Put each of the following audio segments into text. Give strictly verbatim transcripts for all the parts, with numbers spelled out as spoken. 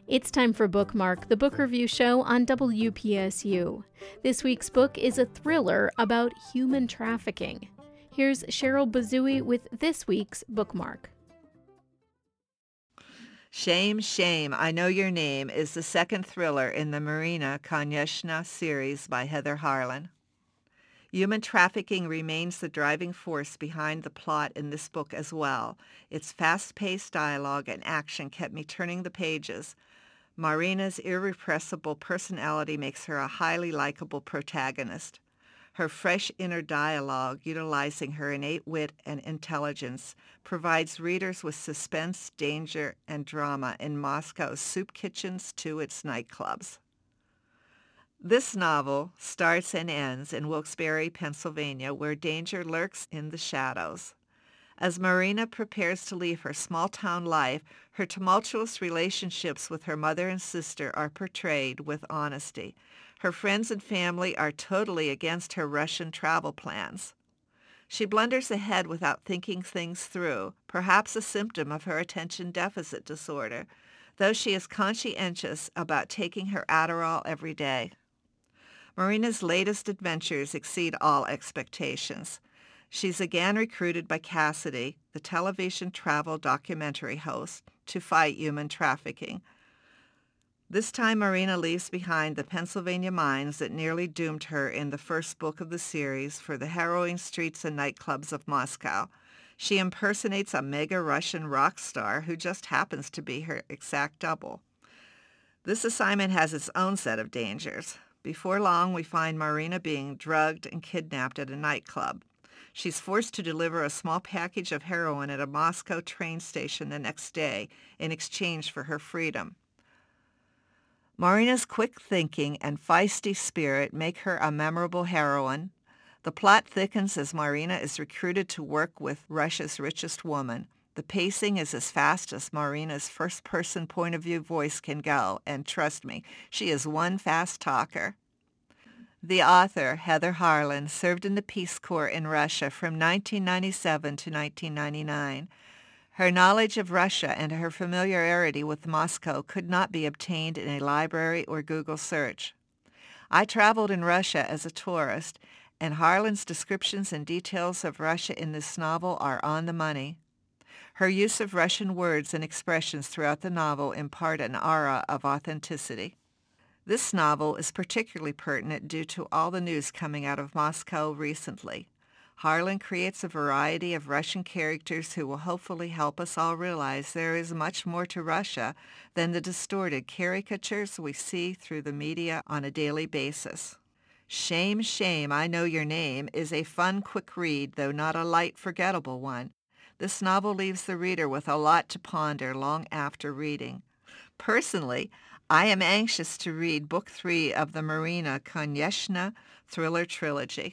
It's time for Bookmark, the book review show on W P S U. This week's book is a thriller about human trafficking. Here's Cheryl Bazooey with this week's Bookmark. Shame, Shame, I Know Your Name is the second thriller in the Marina Konyeshna series by Heather Harlan. Human trafficking remains the driving force behind the plot in this book as well. Its fast-paced dialogue and action kept me turning the pages. Marina's irrepressible personality makes her a highly likable protagonist. Her fresh inner dialogue, utilizing her innate wit and intelligence, provides readers with suspense, danger, and drama in Moscow's soup kitchens to its nightclubs. This novel starts and ends in Wilkes-Barre, Pennsylvania, where danger lurks in the shadows. As Marina prepares to leave her small-town life, her tumultuous relationships with her mother and sister are portrayed with honesty. Her friends and family are totally against her Russian travel plans. She blunders ahead without thinking things through, perhaps a symptom of her attention deficit disorder, though she is conscientious about taking her Adderall every day. Marina's latest adventures exceed all expectations. She's again recruited by Cassidy, the television travel documentary host, to fight human trafficking. This time Marina leaves behind the Pennsylvania mines that nearly doomed her in the first book of the series for the harrowing streets and nightclubs of Moscow. She impersonates a mega Russian rock star who just happens to be her exact double. This assignment has its own set of dangers. Before long, we find Marina being drugged and kidnapped at a nightclub. She's forced to deliver a small package of heroin at a Moscow train station the next day in exchange for her freedom. Marina's quick thinking and feisty spirit make her a memorable heroine. The plot thickens as Marina is recruited to work with Russia's richest woman. The pacing is as fast as Marina's first-person point-of-view voice can go, and trust me, she is one fast talker. The author, Heather Harlan, served in the Peace Corps in Russia from nineteen ninety-seven to nineteen ninety-nine. Her knowledge of Russia and her familiarity with Moscow could not be obtained in a library or Google search. I traveled in Russia as a tourist, and Harlan's descriptions and details of Russia in this novel are on the money. Her use of Russian words and expressions throughout the novel impart an aura of authenticity. This novel is particularly pertinent due to all the news coming out of Moscow recently. Harlan creates a variety of Russian characters who will hopefully help us all realize there is much more to Russia than the distorted caricatures we see through the media on a daily basis. Shame, Shame, I Know Your Name is a fun, quick read, though not a light, forgettable one. This novel leaves the reader with a lot to ponder long after reading. Personally, I am anxious to read Book Three of the Marina Konyeshna thriller trilogy.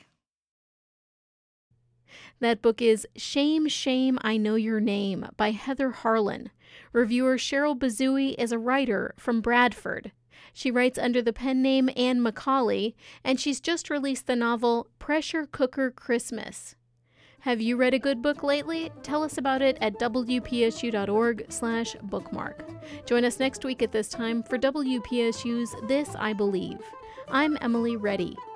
That book is Shame, Shame, I Know Your Name by Heather Harlan. Reviewer Cheryl Bazooey is a writer from Bradford. She writes under the pen name Anne Macaulay, and she's just released the novel Pressure Cooker Christmas. Have you read a good book lately? Tell us about it at W P S U dot org slash bookmark. Join us next week at this time for W P S U's This I Believe. I'm Emily Reddy.